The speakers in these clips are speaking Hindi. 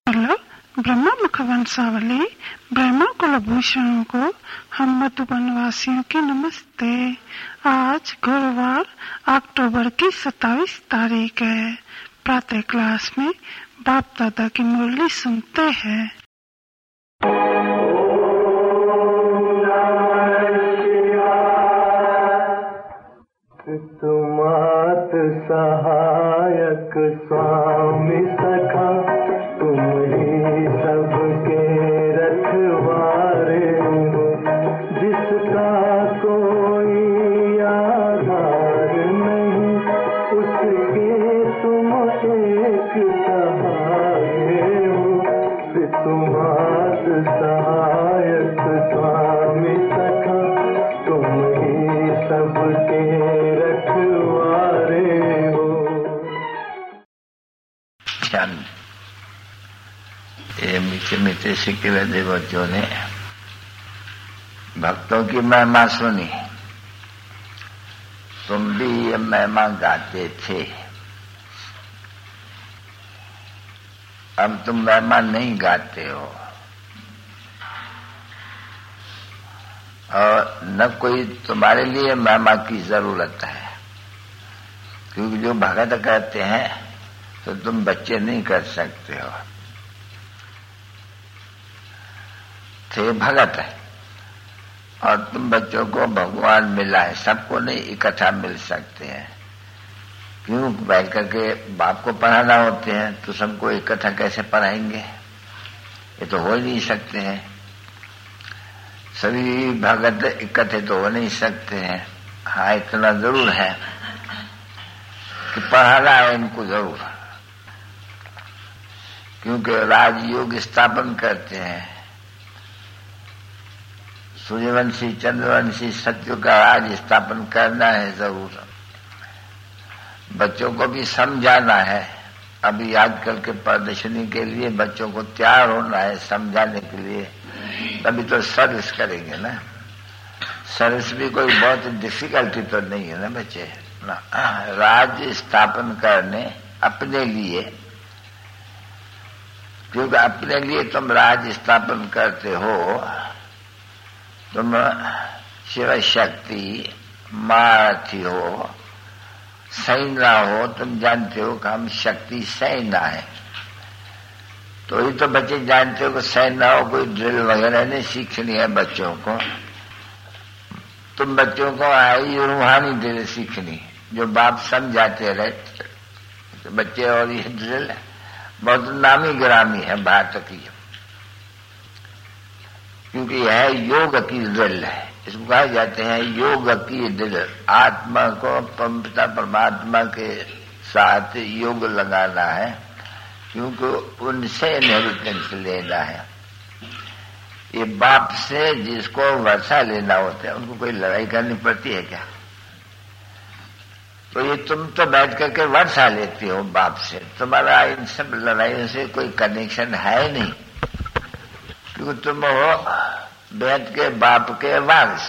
ब्रह्मा मुख वंशावली ब्रह्मा कुलभूषणों को हम मधुबन वासियों की नमस्ते। आज गुरुवार अक्टूबर की 27 तारीख है। प्रातः क्लास में बाप दादा की मुरली सुनते हैं। तुमात सहायक स्वामी सखा, तुम ही सबके रखवारे हो। जिसका कोई आधार नहीं, उसके तुम एक सहारे हो। तुमात सहायक स्वामी सखा, तुम ही सबके रखवारे हो। ये मीठे मीठे सिक्के वाले बच्चों ने भक्तों की महिमा सुनी। तुम भी ये महिमा गाते थे, अब तुम महिमा नहीं गाते हो और न कोई तुम्हारे लिए महिमा की जरूरत है, क्योंकि जो भगत करते हैं तो तुम बच्चे नहीं कर सकते हो। थे भगत है और तुम बच्चों को भगवान मिला है, सबको नहीं इकट्ठा मिल सकते हैं। क्यों बैठ करके बाप को पढ़ाना होते हैं तो सबको इकट्ठा कैसे पढ़ाएंगे? ये तो हो ही नहीं सकते हैं। सभी भगत इकट्ठे तो हो नहीं सकते हैं। हाँ, इतना जरूर है कि पढ़ाना है इनको जरूर, क्योंकि राजयोग स्थापन करते हैं। सूर्यवंशी चंद्रवंशी सत्य का राज स्थापन करना है जरूर। बच्चों को भी समझाना है। अभी आजकल के प्रदर्शनी के लिए बच्चों को तैयार होना है समझाने के लिए, तभी तो सर्विस करेंगे ना। सर्विस भी कोई बहुत डिफिकल्टी तो नहीं है ना बच्चे ना। राज स्थापन करने अपने लिए, क्योंकि अपने लिए तुम राज स्थापन करते हो। तुम शिव शक्ति मारथी हो, सेना हो। तुम जानते हो कि हम शक्ति सेना है, तो ये तो बच्चे जानते हो कि सेना हो, कोई ड्रिल वगैरह नहीं सीखनी है बच्चों को। तुम बच्चों को आई रूहानी ड्रिल सीखनी, जो बाप समझाते रहे तो बच्चे। और ये ड्रिल बहुत नामी गिरामी है भारत की, क्योंकि यह योग की ड्रिल है। इसको कहा जाते हैं योग की ड्रिल। आत्मा को पिता परमात्मा के साथ योग लगाना है, क्योंकि उनसे इनहेरिटेंस लेना है। ये बाप से जिसको वर्षा लेना होता है, उनको कोई लड़ाई करनी पड़ती है क्या? तो ये तुम तो बैठ करके वर्षा लेते हो बाप से, तुम्हारा इन सब लड़ाइयों से कोई कनेक्शन है नहीं, क्योंकि तुम हो बैठ के बाप के वारिस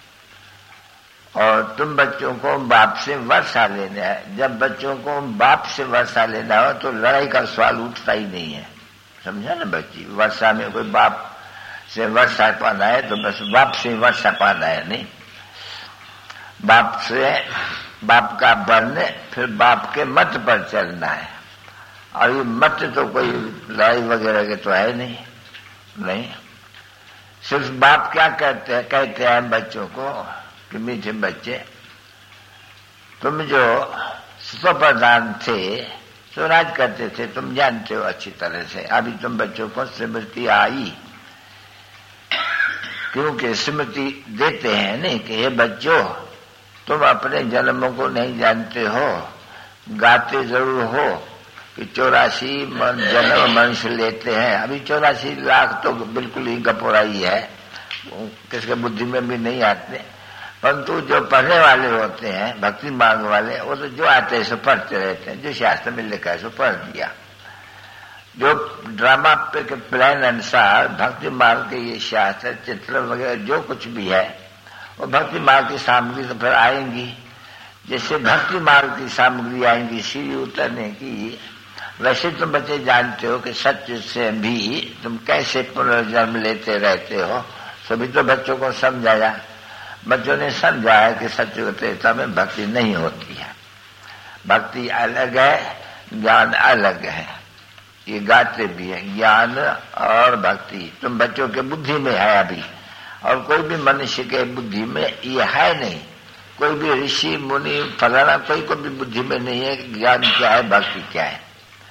और तुम बच्चों को बाप से वर्षा लेना है। जब बच्चों को बाप से वर्षा लेना हो तो लड़ाई का सवाल उठता ही नहीं है। समझा ना बच्ची? वर्षा में कोई बाप से वर्षा पाना है तो बस बाप से वर्षा पाना है, नहीं। बाप से बाप का बनने, फिर बाप के मत पर चलना है। और ये मत तो कोई लड़ाई वगैरह के तो है नहीं। सिर्फ बाप क्या कहते हैं बच्चों को कि मीठे बच्चे, तुम जो स्वप्रधान थे तो राज करते थे, तुम जानते हो अच्छी तरह से। अभी तुम बच्चों को स्मृति आई, क्योंकि स्मृति देते हैं नहीं कि हे बच्चों, तुम अपने जन्मों को नहीं जानते हो। गाते जरूर हो कि 84 जन्म मनुष्य लेते हैं। अभी 84 लाख तो बिल्कुल ही गपोराई है, किसके बुद्धि में भी नहीं आते। परंतु जो पढ़ने वाले होते हैं, भक्ति मार्ग वाले, वो तो जो आते हैं सो पढ़ते रहते हैं। जो शास्त्र में लिखा है सो पढ़ दिया। जो ड्रामा पे के प्लान अनुसार भक्ति मार्ग के ये शास्त्र चित्र वगैरह जो कुछ भी है, वो भक्ति मार्ग की सामग्री तो फिर आएंगी। जैसे भक्ति मार्ग की सामग्री आएंगी सीढ़ी उतरने की, वैसे तुम बच्चे जानते हो कि सत्य से भी तुम कैसे पुनर्जन्म लेते रहते हो, सभी तो बच्चों को समझाया। बच्चों ने समझा है कि सत्य त्रेता में भक्ति नहीं होती है, भक्ति अलग है, ज्ञान अलग है। ये गाते भी है, ज्ञान और भक्ति तुम बच्चों के बुद्धि में है अभी, और कोई भी मनुष्य के बुद्धि में ये है नहीं। कोई भी ऋषि मुनि फलाना कोई को भी बुद्धि में नहीं है कि ज्ञान क्या है, भक्ति क्या है।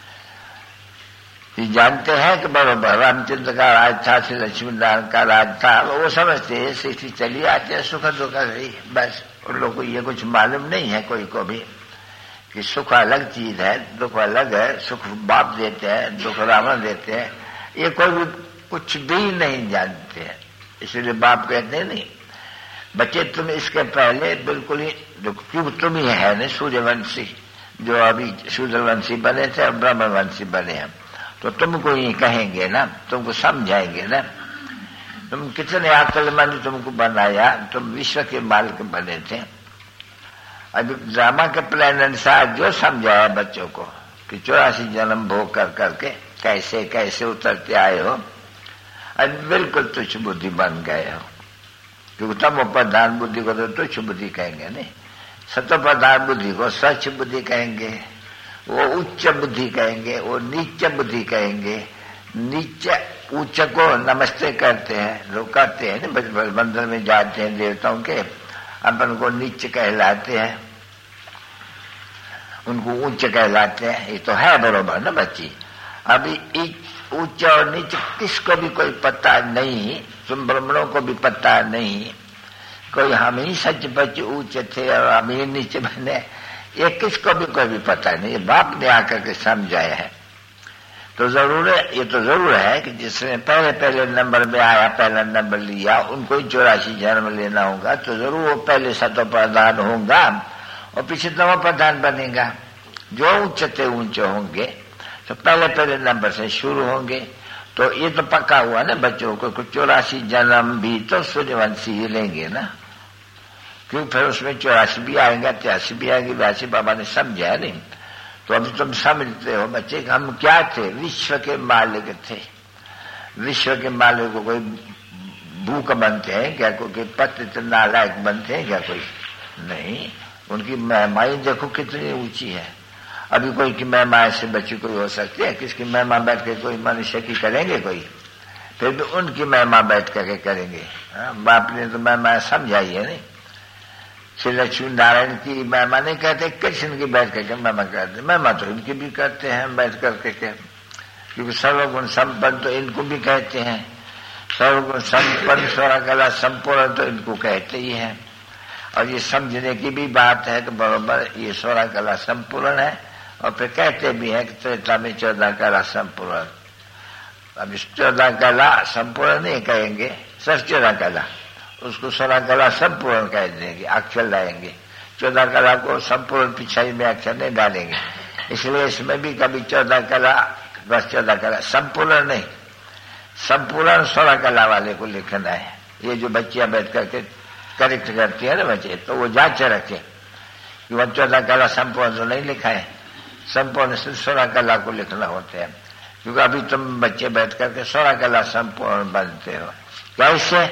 ये जानते हैं कि बराबर रामचंद्र का राज था, श्री लक्ष्मी नारायण का राज था, वो समझते हैं सृष्टि चली आती है सुख दुख रही, बस उन लोगों को ये कुछ मालूम नहीं है कोई को भी कि सुख अलग चीज है, दुख अलग है। सुख बाप देते हैं, दुख रावण देते हैं, ये कोई भी कुछ भी नहीं जानते हैं। इसलिए बाप कहते हैं नहीं बच्चे तुम इसके पहले बिल्कुल ही, क्यों तुम ही है ना सूर्यवंशी, जो अभी सूर्यवंशी बने थे और ब्रह्मवंशी बने हैं, तो तुमको ही कहेंगे ना, तुमको समझाएंगे ना। तुम कितने अक्लमंद तुमको बनाया, तुम विश्व के मालिक बने थे। अभी ड्रामा के प्लान अनुसार जो समझाया बच्चों को कि 84 जन्म भोग कर करके कैसे कैसे उतरते आए हो, अब बिल्कुल तुच्छ बुद्धि बन गए हो। क्योंकि तम प्रधान बुद्धि को तो तुच्छ बुद्धि कहेंगे नहीं, सत्व प्रधान बुद्धि को स्वच्छ बुद्धि कहेंगे, वो उच्च बुद्धि कहेंगे, वो नीच बुद्धि कहेंगे। नीच उच्च को नमस्ते करते हैं लोग, करते हैं ना, मंदिर में जाते हैं देवताओं के, अपन को नीच कहलाते हैं, उनको उच्च कहलाते हैं। ये तो है बरोबर ना बच्ची। अभी उच्च और नीच किसको भी कोई पता नहीं, तुम ब्राह्मणों को भी पता नहीं, कोई हम ही सच बच उच्च थे और हम ही नीचे बने, ये किसको भी कोई भी पता नहीं। बाप ने आकर के समझाया है। तो जरूर है, ये तो जरूर है कि जिसने पहले नंबर में आया, पहला नंबर लिया, उनको ही 84 जन्म लेना होगा, तो जरूर वो पहले सतो प्रधान होगा और पीछे नव प्रधान बनेगा। जो ऊंचे ऊंचे होंगे तो पहले नंबर से शुरू होंगे। तो ये तो पक्का हुआ ना बच्चों को, 84 जन्म भी तो सूर्यवंशी ही लेंगे ना, क्यों फिर उसमें 84 भी आएंगे, 83 भी आएंगे, वैसे बाबा ने समझा नहीं। तो अभी तुम समझते हो बच्चे कि हम क्या थे, विश्व के मालिक थे। विश्व के मालिक को कोई भूख बनते हैं क्या, कोई पतित नालायक बनते हैं क्या, कोई नहीं। उनकी महिमाएं देखो कितनी ऊंची है। अभी कोई की महिमा से बच्ची कोई हो सकती है, किसकी महिमा बैठ के कोई मनुष्य की करेंगे कोई, फिर भी उनकी महिमा बैठ करके करेंगे। बाप ने तो महिमा समझाई है नहीं। श्री लक्ष्मी नारायण की महिमा नहीं कहते, कृष्ण की बैठ करके महिमा करते, महिमा तो इनकी भी करते हैं बैठ करके, क्योंकि सर्वगुण संपन्न तो इनको भी कहते हैं, सर्वगुण संपन्न स्वराकला संपूर्ण तो इनको कहते ही हैं। और ये समझने की भी बात है कि बराबर ये स्वराकला संपूर्ण है, और फिर कहते भी हैं कि त्रेता में 14 कला संपूर्ण। अब इस 14 कला संपूर्ण नहीं कहेंगे, सिर्फ 14 कला, उसको 16 कला संपूर्ण कह देंगे, अक्षर लाएंगे। 14 कला को संपूर्ण पिछाई में अक्षर नहीं डालेंगे, इसलिए इसमें भी कभी 14 कला बस 14 कला, संपूर्ण नहीं, संपूर्ण 16 कला वाले को लिखना है। ये जो बच्चियां बैठ करके करेक्ट करती है ना बच्चे, तो वो जांच रखे कि वह 14 कला संपूर्ण तो नहीं लिखा है, संपूर्ण सिर्फ 16 कला को लिखना होते हैं। क्योंकि अभी तुम बच्चे बैठ करके 16 कला संपूर्ण बनते हो। कैसे?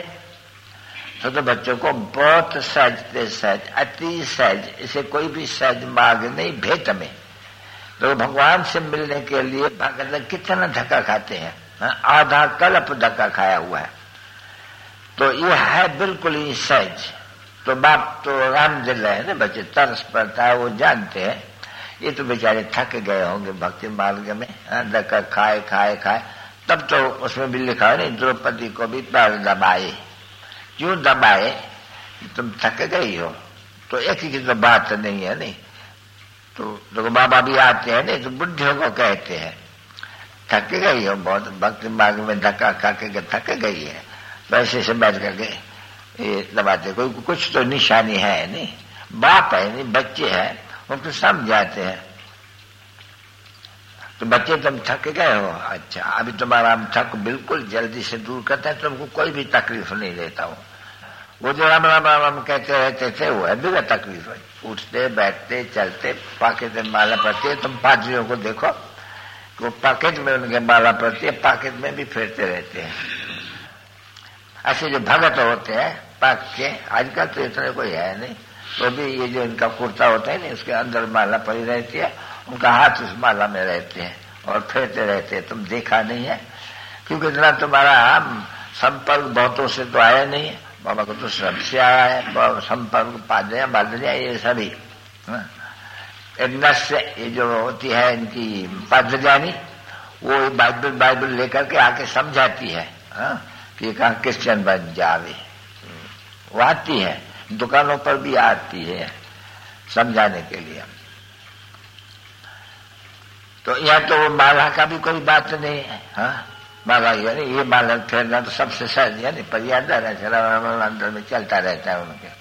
तो बच्चों को बहुत सहजते सहज, अति सहज, इसे कोई भी सहज मार्ग नहीं भेट में। तो भगवान से मिलने के लिए भगत कितना धक्का खाते हैं, आधा कल्प धक्का खाया हुआ है। तो ये है बिल्कुल ही सहज। तो बाप तो रामदिल है ना बच्चे, तरस पड़ता है, वो जानते हैं। ये तो बेचारे थक गए होंगे भक्ति मार्ग में, धक्का खाए खाए खाए। तब तो उसमें भी लिखा है नहीं, द्रौपदी को भी पैर दबाए। क्यों दबाए? तुम थक गई हो। तो एक ही की तो बात नहीं है नहीं। तो बाबा भी आते हैं नहीं, तो बुढ़ियों को कहते हैं थक गई हो बहुत, भक्ति मार्ग में धक्का खा के थक गई है, वैसे से बैठ करके ये दबाते। कोई कुछ तो निशानी है नहीं, बाप है नहीं, बच्चे हैं, उनको समझाते हैं। तो बच्चे तुम थक गए हो, अच्छा अभी तुम्हारा हम थक बिल्कुल जल्दी से दूर करते हैं, तुमको कोई भी तकलीफ नहीं देता हूँ। वो जो राम राम राम कहते रहते थे वो है बिना तकलीफ है, उठते बैठते चलते पाके माला पड़ते। तुम पादरियों को देखो, वो पॉकेट में उनके माला पड़ती है, पॉकेट में भी फेरते रहते हैं। ऐसे जो भगत होते हैं पाक के, आजकल तो इतने कोई है नहीं, तो भी ये जो इनका कुर्ता होता है ना, उसके अंदर माला पड़ी रहती है, उनका हाथ उस माला में रहते हैं और फेरते रहते हैं। तुम देखा नहीं है क्योंकि इतना तुम्हारा संपर्क बहुतों से तो आया नहीं है। बाबा को तो सबसे आया है संपर्क, पादरिया बादरिया ये सभी नस से ये जो होती है इनकी पादरियानी, वो बाइबल लेकर के आके समझाती है कि कहाँ क्रिश्चियन बन जावे। वो आती है, दुकानों पर भी आती है समझाने के लिए। तो यहाँ तो वो माला का भी कोई बात नहीं है। माला यानी ये माला फेरना तो सबसे सहज है, पर याद राम राम अंदर में चलता रहता है उनके,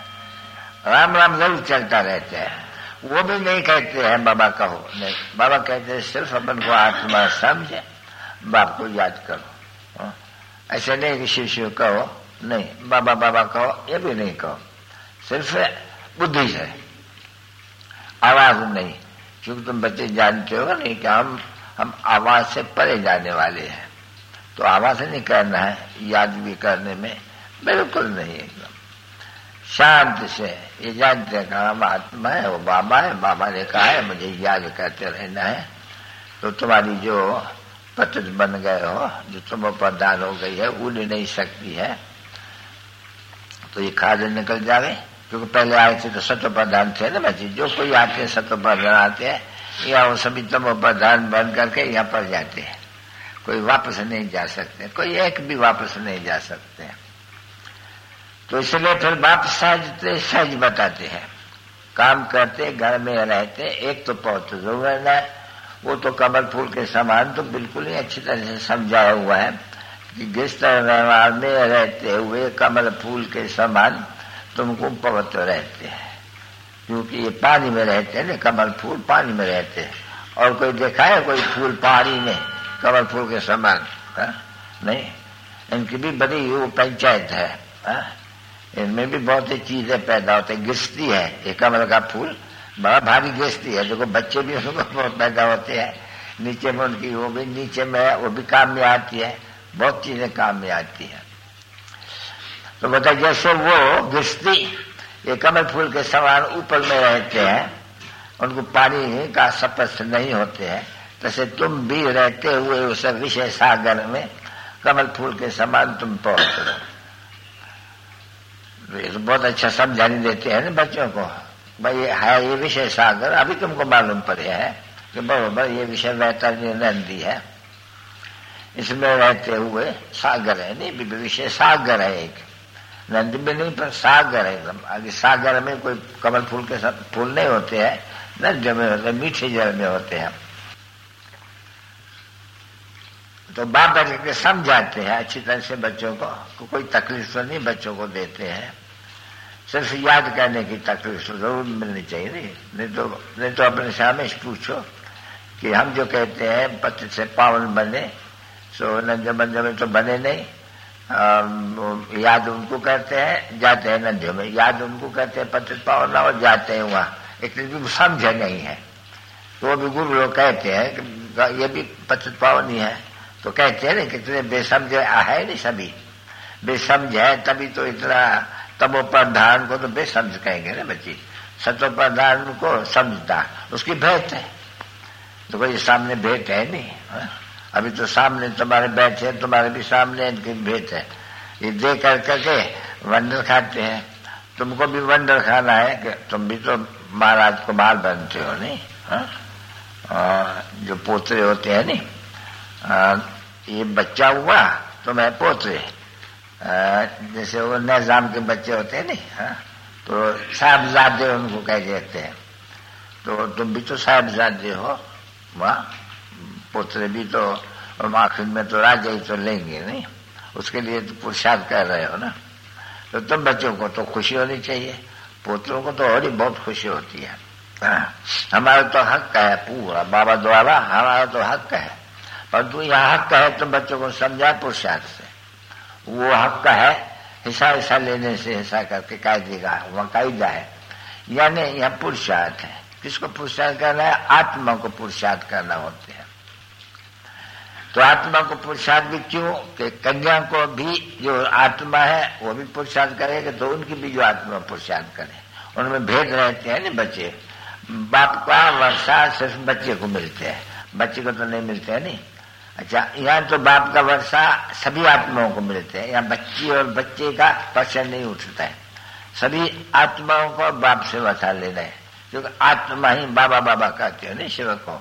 राम राम जरूर चलता रहता है। वो भी नहीं कहते हैं बाबा कहो, नहीं, बाबा कहते हैं सिर्फ अपन को आत्मा समझे, बाप को याद करो। ऐसे नहीं कि शिष्य कहो, नहीं, बाबा बाबा कहो, ये भी नहीं कहो, सिर्फ बुद्धि से, आवाज नहीं। क्योंकि तुम बच्चे जानते हो नहीं कि हम आवाज से परे जाने वाले हैं, तो आवाज नहीं करना है, याद भी करने में बिल्कुल नहीं, एकदम शांत से ये जानते हैं कि हम आत्मा है, वो बाबा है, बाबा ने कहा है मुझे याद करते रहना है। तो तुम्हारी जो पतित बन गए हो, जो तुम प्रदान हो गई है, उड़ नहीं सकती है, तो ये खाद निकल जावे। क्योंकि पहले आए थे तो सत्व प्रधान थे ना बच्चे, जो कोई आते हैं सत्व प्रधान आते हैं, या वो सभी तमो प्रधान बन करके यहाँ पर जाते हैं, कोई वापस नहीं जा सकते, कोई एक भी वापस नहीं जा सकते। तो इसलिए फिर बाप सहज बताते हैं, काम करते घर में रहते, एक तो पौत्र जरूर है, वो तो कमल फूल के समान तो बिल्कुल ही अच्छी तरह से समझाया हुआ है कि गृहस्थ व्यवहार में रहते हुए कमल फूल के समान तुमको पवित्र रहते हैं। क्योंकि ये पानी में रहते हैं ना, कमल फूल पानी में रहते हैं। और कोई देखा है कोई फूल पानी में कमल फूल के समान? नहीं, इनकी भी बड़ी वो पंचायत है, इनमें भी बहुत सी चीजें पैदा होती है। गृहस्थी है ये कमल का फूल, बड़ा भारी गृहस्थी है, देखो बच्चे भी उसको पैदा होते हैं, नीचे में उनकी वो भी नीचे में है, वो भी काम में आती है, बहुत चीजें काम में आती है। तो बता जैसे वो गृहस्थी ये कमल फूल के समान ऊपर में रहते हैं, उनको पानी का स्पर्श नहीं होते हैं, तैसे तुम भी रहते हुए उस विषय सागर में कमल फूल के समान तुम पहुंच रहे। ये तो बहुत अच्छा समझाने देते हैं ना बच्चों को, भाई ये है ये विषय सागर, अभी तुमको मालूम पड़े है कि बराबर ये विषय वैतरणी नदी है, इसमें रहते हुए सागर है, नहीं विषय सागर है, एक नदी में नहीं पर सागर है एकदम। आगे सागर में कोई कमल फूल के फूल नहीं होते हैं, नदियों में होते हैं, मीठे जल में होते हैं। तो बाप बैठ के समझाते हैं अच्छी तरह से बच्चों को, कोई तकलीफ तो नहीं बच्चों को देते हैं, सिर्फ याद करने की तकलीफ तो जरूर मिलनी चाहिए। नहीं तो अपने सामने पूछो कि हम जो कहते हैं पति से पावन बने, सो नदियों बंदियों में तो बने नहीं, याद उनको करते हैं, जाते हैं नदियों में, याद उनको करते हैं पति पावन और जाते हैं वहां, एक भी समझे नहीं है। तो वो भी गुरु लोग कहते हैं कि ये भी पति पावन ही है, तो कहते हैं ना कितने बेसमझे है नहीं, सभी बेसमझ है, तभी तो इतना तमो प्रधान को तो बेसमझ कहेंगे ना बच्ची, सत्व प्रधान को समझता, उसकी भेंट है। तो कोई सामने भेंट है नहीं, अभी तो सामने तुम्हारे बैठे, तुम्हारे भी सामने इनकी भेंट है, ये दे करके वंडर खाते हैं। तुमको भी वंडर खाना है कि तुम भी तो महाराज कुमार बनते हो नहीं, जो पोतरे होते हैं नहीं, ये बच्चा हुआ तो मैं पोतरे, जैसे वो निजाम के बच्चे होते हैं नहीं, तो साहबजादे उनको कह देते हैं, तो तुम भी तो साहबजादे हो, वहाँ पोतरे भी तो, और आखिर में तो राजा ही तो लेंगे नहीं, उसके लिए तो पुरुषार्थ कर रहे हो ना। तो तुम बच्चों को तो खुशी होनी चाहिए, पोतरों को तो और ही बहुत खुशी होती है। हमारा तो हक है पूरा बाबा द्वारा, हमारा तो हक है, परंतु यह हक है तुम बच्चों को समझा पुरुषार्थ से, वो हक है हिस्सा लेने से हिस्सा करके कायदेगा, वहाँ कायदा है, यानी यह पुरुषार्थ है। किसको पुरुषार्थ करना है? आत्मा को पुरुषार्थ करना होते हैं। तो आत्मा को पुरुषार्थ भी क्यों कि कन्या को भी जो आत्मा है वो भी पुरुषार्थ करेगा, तो उनकी भी जो आत्मा पुरुषार्थ करे। उनमें भेद रहते हैं ना बच्चे। बाप का वर्षा सिर्फ बच्चे को मिलते हैं, बच्चे को तो नहीं मिलते हैं नहीं। अच्छा, यहाँ तो बाप का वर्षा सभी आत्माओं को मिलते हैं। यहाँ बच्ची और बच्चे का प्रश्न नहीं उठता है, सभी आत्माओं को बाप से वर्षा लेना है, क्योंकि आत्मा ही बाबा बाबा कहते हो नहीं शिव को।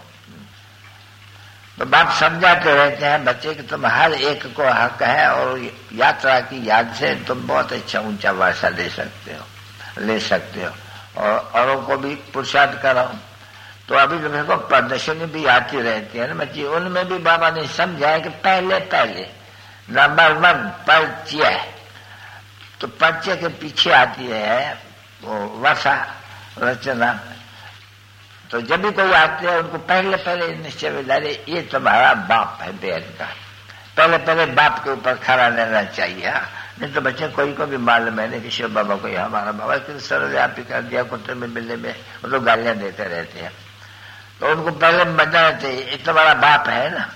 तो बाप समझाते रहते हैं बच्चे कि तुम हर एक को हक है और यात्रा की याद से तुम बहुत अच्छा ऊंचा वर्षा ले सकते हो और औरों को भी पुरुषार्थ कराओ। तो अभी जो देखो प्रदर्शनी भी आती रहती है ना बच्ची, उनमें भी बाबा ने समझाया कि पहले नंबर 1 परिचय। तो परिचय के पीछे आती है वो वर्षा रचना। तो जब भी कोई आते हैं उनको पहले निश्चय विचारे ये तुम्हारा बाप है बेहद का, पहले बाप के ऊपर खड़ा रहना चाहिए। नहीं तो बच्चे कोई को भी मालूम है नहीं कि शिव बाबा को हमारा बाबा किस सर्वव्यापी कर दिया, कुत्ते में बिल्ले में, वो तो गालियां देते रहते हैं। तो उनको पहले बताना चाहिए ये तुम्हारा बाप है ना,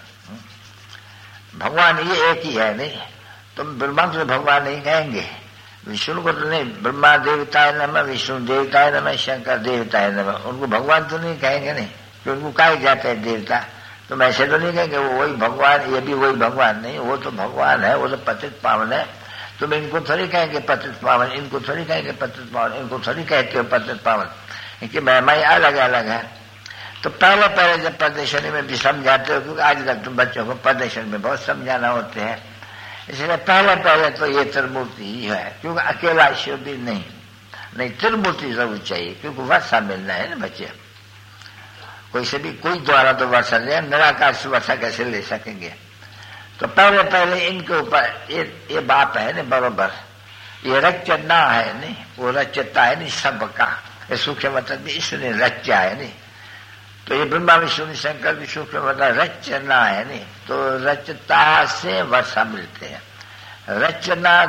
भगवान ये एक ही है नहीं। तुम ब्रह्मा से भगवान नहीं कहेंगे, विष्णु को तो नहीं, ब्रह्मा देवताय नमः, विष्णु देवताय नमः, शंकर देवताय नमः, उनको भगवान तो नहीं कहेंगे नहीं, कि उनको कहा जाता है देवता। तुम ऐसे तो नहीं कहेंगे वो वही भगवान, ये भी वही भगवान नहीं, वो तो भगवान है, वो तो पतित पावन है। तुम इनको थोड़ी कहेंगे पतित पावन, इनको थोड़ी कहेंगे पतित पावन, इनको थोड़ी कहते हो पतित पावन, इनकी महिमाएं अलग अलग है। तो पहले जब प्रदर्शनी में भी समझाते हो, क्योंकि आज तक तुम बच्चों को प्रदर्शनी में बहुत समझाना होते हैं, इसलिए पहले तो ये त्रिमूर्ति ही है, क्योंकि अकेला शिव भी नहीं त्रिमूर्ति जरूर चाहिए, क्योंकि वर्षा मिलना है ना बच्चे। कोई से भी कोई द्वारा तो वर्षा ले, निराकार से वर्षा कैसे ले सकेंगे। तो पहले इनके ऊपर ये बाप है ना बरोबर, ये रचना है नहीं, वो रचता है नहीं सबका, ये सूक्ष्म मतलब भी इसने रचा है नहीं। तो ये ब्रह्मा विष्णु शंकर भी सूक्ष्म मतलब रचना है नहीं। तो रचता से वर्षा मिलते हैं, रचना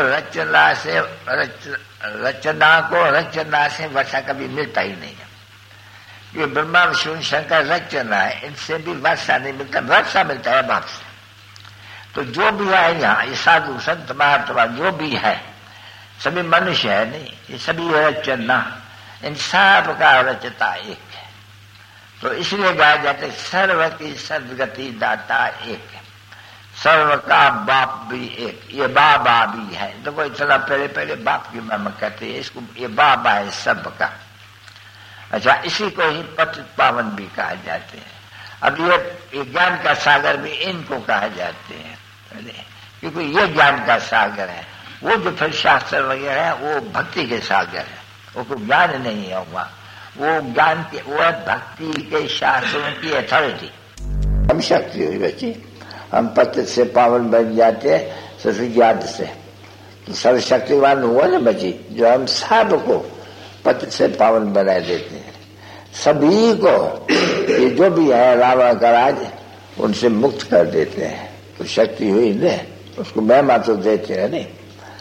को रचना से वर्षा कभी मिलता ही नहीं है। ये ब्रह्मा विष्णु शंकर रचना है, इनसे भी वर्षा नहीं मिलता, वर्षा मिलता है बाप से। तो जो भी है यहाँ, ये साधु संत महात्मा जो भी है सभी मनुष्य है नहीं, ये सभी रचना, इन सब का रचता एक है। तो इसलिए कहा जाता है सर्व की सदगति दाता एक है, सर्व का बाप भी एक, ये बाबा भी है। तो कोई चला पहले बाप की महिमा कहते हैं इसको, ये बाबा है सबका। अच्छा, इसी को ही पतित पावन भी कहा जाते हैं। अब ये ज्ञान का सागर भी इनको कहा जाते हैं, क्योंकि ये ज्ञान का सागर है। वो जो फिर शास्त्र वगैरह है वो भक्ति के सागर है, वो कोई ज्ञान नहीं होगा, वो ज्ञान के, वो भक्ति के शास्त्रों की अथॉरिटी। हम शक्ति हुई बच्ची, हम पतित से पावन बन जाते हैं सिर्फ याद से। तो सर्वशक्तिवान हुआ ना बच्ची, जो हम सबको पतित से पावन बना देते हैं, सभी को ये जो भी है रावण का राज उनसे मुक्त कर देते हैं। तो शक्ति हुई ने, उसको महिमा तो देते हैं नहीं।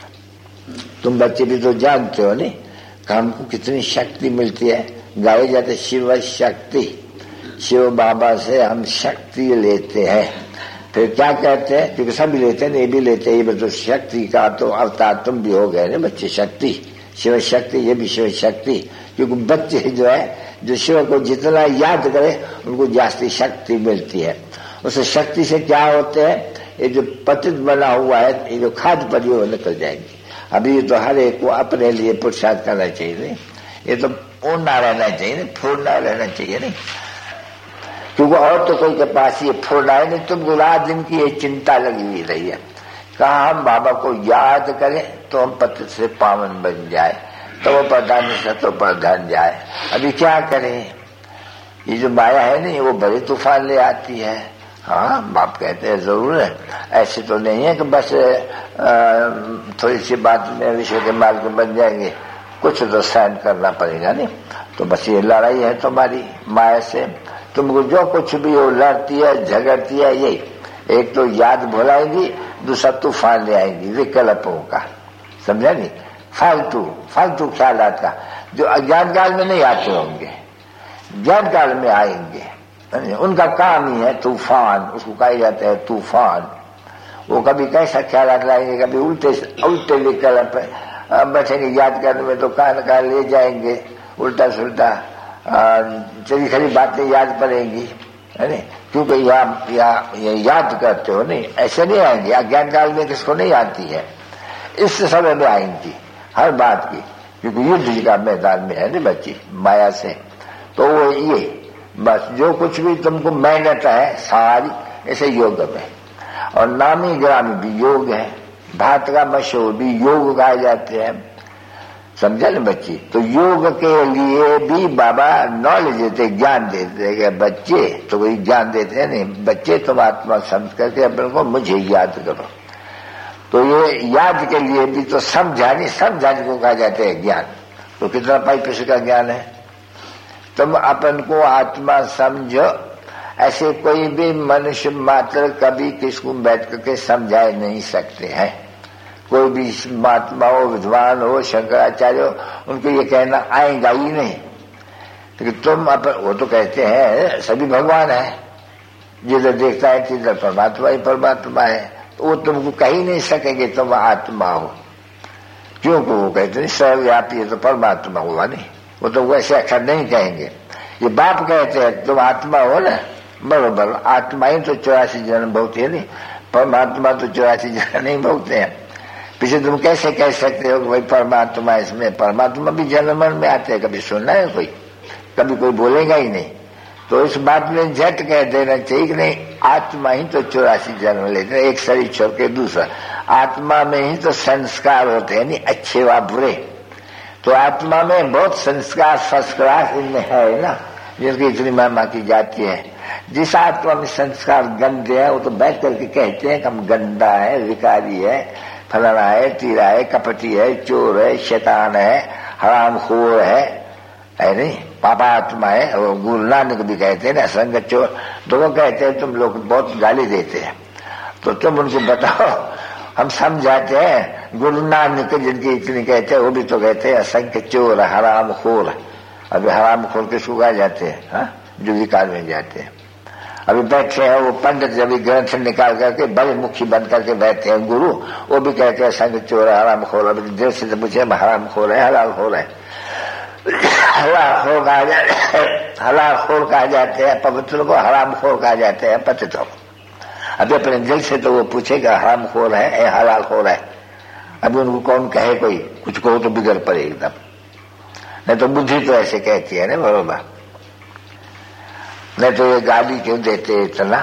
तुम बच्चे भी तो जानते हो नहीं कि हमको कितनी शक्ति मिलती है। गाए जाते शिव शक्ति, शिव बाबा से हम शक्ति लेते हैं। फिर क्या कहते हैं, क्योंकि सभी लेते हैं, ये भी लेते हैं, ये तो शक्ति का तो अवतार तुम भी हो गए ना बच्चे, शक्ति शिव शक्ति, ये भी शिव शक्ति। क्योंकि बच्चे जो है जो शिव को जितना याद करे उनको जास्ती शक्ति मिलती है। उस शक्ति से क्या होते हैं, ये जो पतित बना हुआ है, ये जो खाद पड़ी वो निकल जाएंगे। अभी ये तो हर एक को अपने लिए पुरुषार्थ करना चाहिए नहीं, ये तो ओढ़ना रहना चाहिए नहीं, फोड़ना रहना चाहिए नहीं, क्योंकि और तो कोई के पास ये फोड़ना है नहीं। तुमको रात दिन की ये चिंता लगी हुई रही है, कहा हम बाबा को याद करें तो हम पतित से पावन बन जाए, तो वो प्रधान से तो प्रधान जाए। अभी क्या करें, ये जो माया है नहीं वो बड़े तूफान ले आती है। हाँ, बाप कहते हैं जरूर है, ऐसे तो नहीं है कि बस थोड़ी सी बात में विश्व के मालिक बन जाएंगे, कुछ तो सहन करना पड़ेगा नहीं। तो बस ये लड़ाई है तुम्हारी माया से, तुमको जो कुछ भी हो लड़ती है झगड़ती है, यही एक तो याद भुलाएंगी, दूसरा तूफान ले आएंगी विकल्पों का, समझा नहीं, फालतू ख्यालात का, जो अज्ञान काल में नहीं आते होंगे, ज्ञान काल में आएंगे। उनका काम ही है तूफान, उसको कहा जाता है तूफान। वो कभी कैसा ख्याल लाएंगे, कभी उल्टे उल्टे निकल बैठेंगे याद करने में तो कान का ले जाएंगे, उल्टा सुल्टा चली खरी बातें याद पड़ेंगी, है नहीं, क्योंकि याद करते हो नहीं, ऐसे नहीं आएंगे। अज्ञान काल में किसको नहीं आती है, इस समय में आएंगी हर बात की, क्योंकि युद्ध का मैदान में है ना बच्ची माया से। तो वो ये बस जो कुछ भी तुमको मेहनत है सारी ऐसे योग में, और नामी ग्रामी भी योग है, भारत का मशहूर भी योग गाए जाते हैं, समझा ना बच्ची। तो योग के लिए भी बाबा नॉलेज देते, ज्ञान देते हैं। बच्चे तो वही ज्ञान देते हैं नहीं, बच्चे तुम आत्मा समझ करके अपने को मुझे याद करो। तो ये याद के लिए भी तो समझाने को कहा जाता है ज्ञान। तो कितना पाई पैसे का ज्ञान है, तुम अपन को आत्मा समझो। ऐसे कोई भी मनुष्य मात्र कभी किसको बैठ करके समझा नहीं सकते हैं। कोई भी महात्मा हो, विद्वान हो, शंकराचार्य हो, उनको ये कहना आएगा ही नहीं कि तुम अपन, वो तो कहते हैं सभी भगवान है, जिधर देखता है तिधर परमात्मा ही परमात्मा है। तो वो तुमको कह ही नहीं सकेंगे तुम आत्मा हो, क्योंकि वो कहते नहीं सर्वव्यापी है तो परमात्मा हुआ नहीं, वो तो वैसे अक्षर नहीं कहेंगे। ये बाप कहते हैं तुम आत्मा हो ना, बरोबर आत्मा ही तो 84 जन्म भोगते है नहीं, परमात्मा तो 84 जन्म नहीं भोगते हैं। पीछे तुम कैसे कह सकते हो कि भाई परमात्मा, इसमें परमात्मा भी जन्म में आते हैं, कभी सुनना है कोई, कभी कोई बोलेगा ही नहीं। तो इस बात में झट कह देना चाहिए कि नहीं, आत्मा ही तो 84 जन्म लेते हैं, एक शरीर छोड़ के दूसरा। आत्मा में ही तो संस्कार होते हैं, नहीं अच्छे व बुरे। तो आत्मा में बहुत संस्कार फर्स्ट क्लास इनमें है ना, जिसकी इतनी महिमा की जाती है। जिस आत्मा में संस्कार गंदे है वो तो बैठ करके कहते हैं कि हम गंदा है, विकारी है, फलाना है, तीरा है, कपटी है, चोर है, शैतान है, हरामखोर है नहीं, पापात्मा है। और गुरु नानक भी कहते हैं ना संगत चोर, तो वो कहते हैं तुम लोग बहुत गाली देते हैं, तो तुम उनको बताओ, हम समझाते हैं। गुरु नानक जिनकी इतनी कहते हैं वो भी तो कहते हैं असंख्य चोर, हरामखोर। अभी हरामखोर किसको कहा जाते हैं, जो विकार में जाते हैं। अभी बैठे हैं वो पंडित, जब ग्रंथ निकाल करके बड़े मुखी बन करके बैठे हैं गुरु, वो भी कहते हैं संग चोर है, हरामखोर। अभी देर से पूछे हरामखोर है, हलालखोर है, हलालखोर कहा जाते हैं पवित्र को, हरामखोर कहा जाते हैं पतितों को। अभी अपने दिल से तो वो पूछेगा हरामखोर है या हलालखोर है। अभी उनको कौन कहे, कोई कुछ कहो तो बिगड़ पड़े एकदम, नहीं तो बुद्धि तो ऐसे कहती है ना, बरोबर। नहीं तो ये गाली क्यों देते इतना।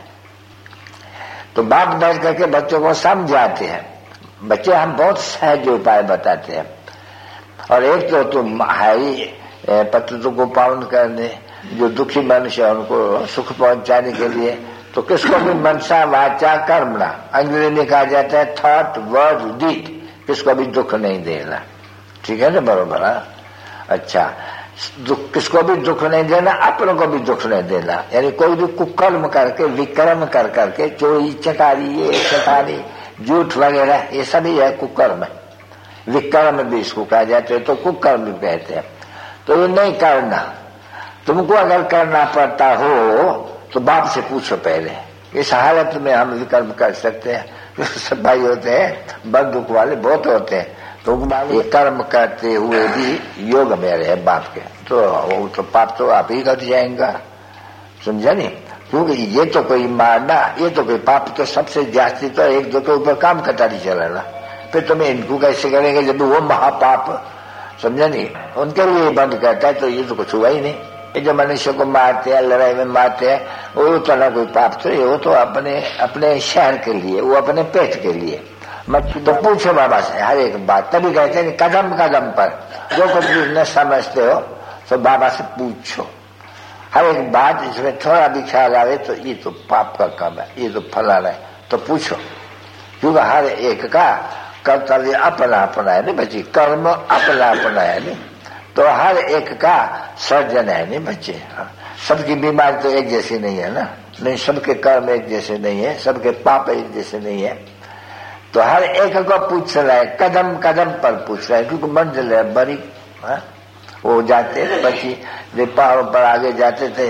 तो बाप बैठ करके बच्चों को समझाते हैं। बच्चे हम बहुत सहज उपाय बताते हैं, और एक तो तुम हाई पतितों को पावन करने, जो दुखी मनुष्य है उनको सुख पहुंचाने के लिए, तो किसको भी मनसा वाचा कर्मणा, अंग्रेजी में कहा जाता है थॉट वर्ड डीड, किसको भी दुख नहीं देना, ठीक है ना, बरोबर। अच्छा, किसको भी दुख नहीं देना, अपनों को भी दुख नहीं देना। यानी कोई भी कुकर्म करके, विक्रम कर करके, चोरी चकारी, ये चकारी, झूठ वगैरह, ये सभी है कुकर्म। विक्रम भी इसको कहा जाता है, तो कुकर्म भी कहते हैं। तो ये नहीं करना। तुमको अगर करना पड़ता हो तो बाप से पूछो पहले, इस हालत में हम विक्रम कर सकते हैं। सब भाई होते हैं, बंदूक वाले बहुत होते हैं, तो ये कर्म करते हुए भी योग में रहे बाप के, तो वो तो पाप तो आप ही कर जाएगा, समझा नहीं। क्योंकि ये तो कोई मारना, ये तो कोई पाप तो सबसे जास्ती तो एक दो के ऊपर काम कटारी चलाना, फिर तुम्हें इनको कैसे करेंगे जब वो महापाप, समझा नहीं। उनके लिए बंद करता है, तो ये तो कुछ हुआ ही नहीं। ये जो मनुष्य को मारते हैं, लड़ाई में मारते हैं, वो तो ना कोई पाप तो, वो तो अपने शहर के लिए, वो अपने पेट के लिए। मत तो पूछो बाबा से हर एक बात, तभी कहते हैं कदम कदम पर जो कुछ भी न समझते हो तो बाबा से पूछो हर एक बात। इसमें थोड़ा भी ख्याल आवे तो ये तो पाप का काम है, ये तो फलाना है, तो पूछो। क्योंकि हर एक का कर्तव्य अपना अपना है नहीं बच्चे, कर्म अपना अपना है नहीं, तो हर एक का सर्जन है नहीं बच्चे। सबकी बीमारी तो एक जैसी नहीं है ना, नहीं सबके कर्म एक जैसे नहीं है, सबके पाप एक जैसे नहीं है। तो हर एक को पूछ रहा है, कदम कदम पर पूछ रहा है, क्योंकि मंजिल है बड़ी। वो जाते थे बच्ची, जब पहाड़ों पर आगे जाते थे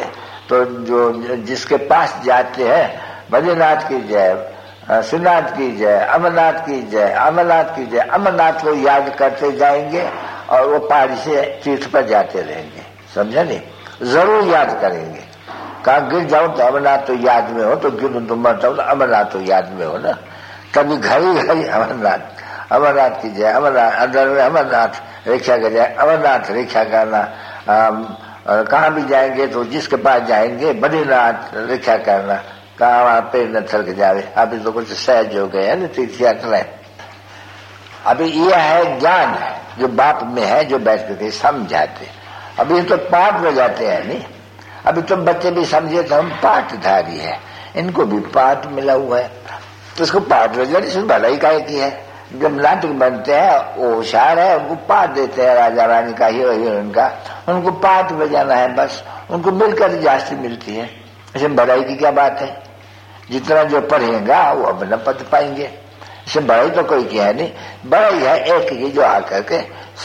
तो जो जिसके पास जाते हैं, बद्रीनाथ की जय, श्रीनाथ की जय, अमरनाथ की जय, अमरनाथ की जय, अमरनाथ को याद करते जाएंगे और वो पहाड़ी से तीर्थ पर जाते रहेंगे। समझा नहीं? जरूर याद करेंगे। कहाँ गिर जाओ तो अमरनाथ तो याद में हो, तो गिर तो मर जाओ तो अमरनाथ तो याद में हो ना। कभी घड़ी अमरनाथ, अमरनाथ की जय, अमरनाथ, अमरनाथ रक्षा कर जाए, अमरनाथ रक्षा करना। कहाँ भी जाएंगे तो जिसके पास जाएंगे बद्रीनाथ रक्षा करना, कहाँ वहां पेड़ न थरक जावे। अभी तो कुछ सहज हो गए है ना तीर्थ यात्रा। अभी यह है ज्ञान जो बाप में है, जो बैठ करके समझाते। अभी तो पाठ बजाते हैं नहीं। अभी तुम बच्चे भी समझे तो हम पाठधारी है, इनको भी पाठ मिला हुआ है, तो उसको पाठ बजाने से भलाई काय की है। जब नाटक बनते हैं वो होशियार है, उनको पाठ देते हैं, राजा रानी का, हीरो हीरोइन का, उनको पाठ बजाना है बस, उनको मिलकर जास्ती मिलती है। इसमें बड़ाई की क्या बात है? जितना जो पढ़ेगा वो अपना पद पाएंगे। इसमें बड़ाई तो कोई की है नहीं। बड़ाई है एक की जो आकर के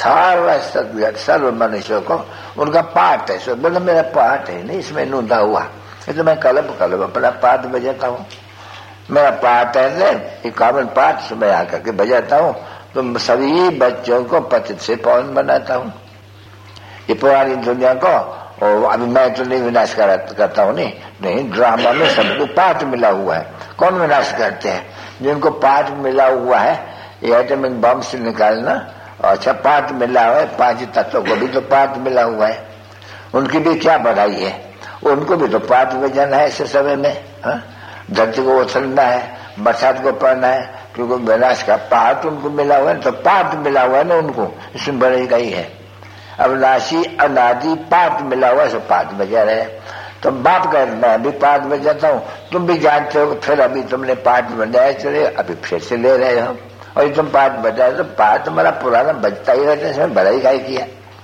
सर्व मनुष्यों को उनका पाठ है। सो बोले मेरा पाठ है नहीं, इसमें नूंदा हुआ, तो मैं कलब अपना पाठ बजाता हूँ। मेरा पाठ है इक्यावन पाठ से मैं आकर के बजाता हूँ, तो सभी बच्चों को पतित से पवन बनाता हूँ। ये पुरानी दुनिया को, और अभी मैं तो नहीं विनाश करता हूँ, नहीं ड्रामा में सबको पाठ मिला हुआ है। कौन विनाश करते हैं? जिनको पाठ मिला हुआ है, ये एटॉमिक बम से निकालना, अच्छा पाठ मिला हुआ है, 5 तत्वों को भी तो पाठ मिला हुआ है, उनकी भी क्या बढ़ाई है? उनको भी तो पाठ बजाना है ऐसे समय में। धरती को उछलना है, बरसात को पढ़ना है, क्योंकि विनाश का पाठ उनको मिला हुआ है, तो पाठ मिला हुआ है ना उनको, इसमें बढ़ी गई है। अविनाशी अनादि पाठ मिला हुआ है, सब पाठ बजा रहे हैं। तो बाप का मैं भी पाठ बजाता हूँ, तुम भी जानते हो, फिर अभी तुमने पाठ बजाया, चले अभी फिर से ले रहे हो, और तुम पाठ बजाए तो पाठ तुम्हारा पुराना बजता ही रहता है, इसमें बढ़ाई गाय किया।